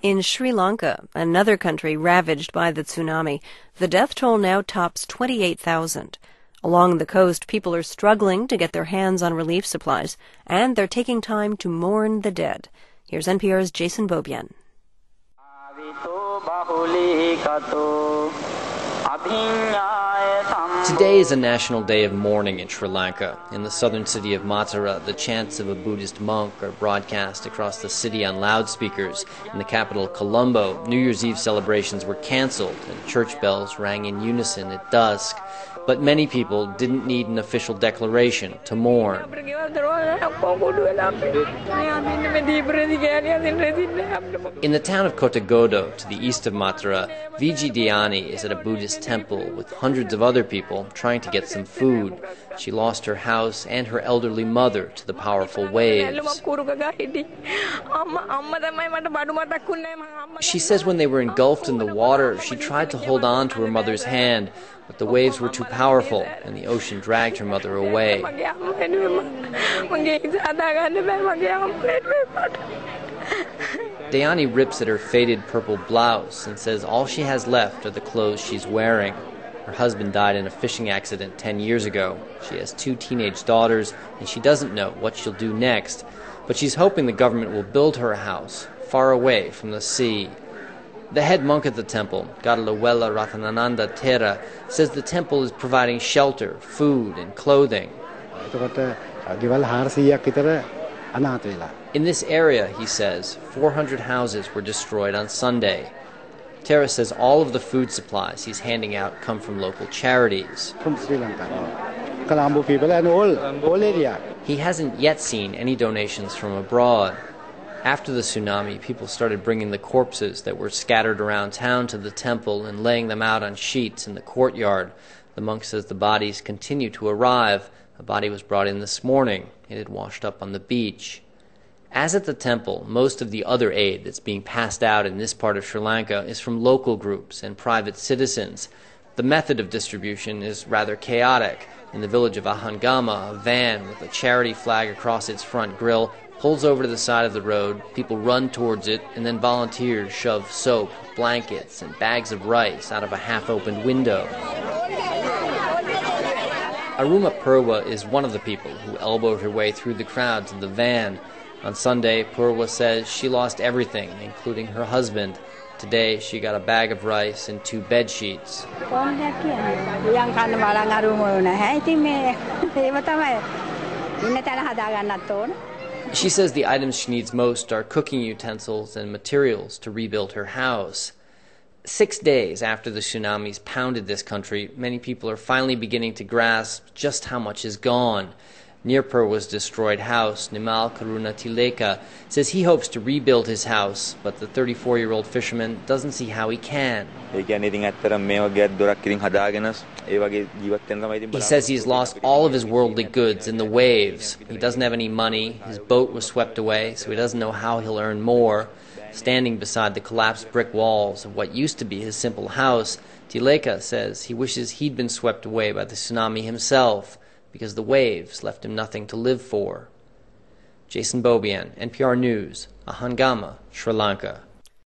In Sri Lanka, another country ravaged by the tsunami, the death toll now tops 28,000. Along the coast, people are struggling to get their hands on relief supplies, and they're taking time to mourn the dead. Here's NPR's Jason Beaubien. Today is a national day of mourning in Sri Lanka. In the southern city of Matara, the chants of a Buddhist monk are broadcast across the city on loudspeakers. In the capital, Colombo, New Year's Eve celebrations were cancelled and church bells rang in unison at dusk. But many people didn't need an official declaration to mourn. In the town of Kotagodo, to the east of Matara, Viji Diani is at a Buddhist temple with hundreds of other people trying to get some food. She lost her house and her elderly mother to the powerful waves. She says when they were engulfed in the water, she tried to hold on to her mother's hand, but the waves were too powerful and the ocean dragged her mother away. Dayani rips at her faded purple blouse and says all she has left are the clothes she's wearing. Her husband died in a fishing accident 10 years ago. She has 2 teenage daughters, and she doesn't know what she'll do next. But she's hoping the government will build her a house far away from the sea. The head monk at the temple, Gadalawella Ratanananda Thera, says the temple is providing shelter, food, and clothing. In this area, he says, 400 houses were destroyed on Sunday. Thera says all of the food supplies he's handing out come from local charities. From Sri Lanka, Colombo people and all area. He hasn't yet seen any donations from abroad. After the tsunami, people started bringing the corpses that were scattered around town to the temple and laying them out on sheets in the courtyard. The monk says the bodies continue to arrive. A body was brought in this morning. It had washed up on the beach. As at the temple, most of the other aid that's being passed out in this part of Sri Lanka is from local groups and private citizens. The method of distribution is rather chaotic. In the village of Ahangama, a van with a charity flag across its front grille pulls over to the side of the road, people run towards it, and then volunteers shove soap, blankets, and bags of rice out of a half-opened window. Aruma Purwa is one of the people who elbowed her way through the crowd to the van. On Sunday, Purwa says she lost everything, including her husband. Today, she got a bag of rice and 2 bed sheets. She says the items she needs most are cooking utensils and materials to rebuild her house. 6 days after the tsunamis pounded this country, many people are finally beginning to grasp just how much is gone. Near Purwa's destroyed house, Nimal Karuna Tileka says he hopes to rebuild his house, but the 34-year-old fisherman doesn't see how he can. He says he's lost all of his worldly goods in the waves. He doesn't have any money, his boat was swept away, so he doesn't know how he'll earn more. Standing beside the collapsed brick walls of what used to be his simple house, Tileka says he wishes he'd been swept away by the tsunami himself, because the waves left him nothing to live for. Jason Beaubien, NPR News, Ahangama, Sri Lanka.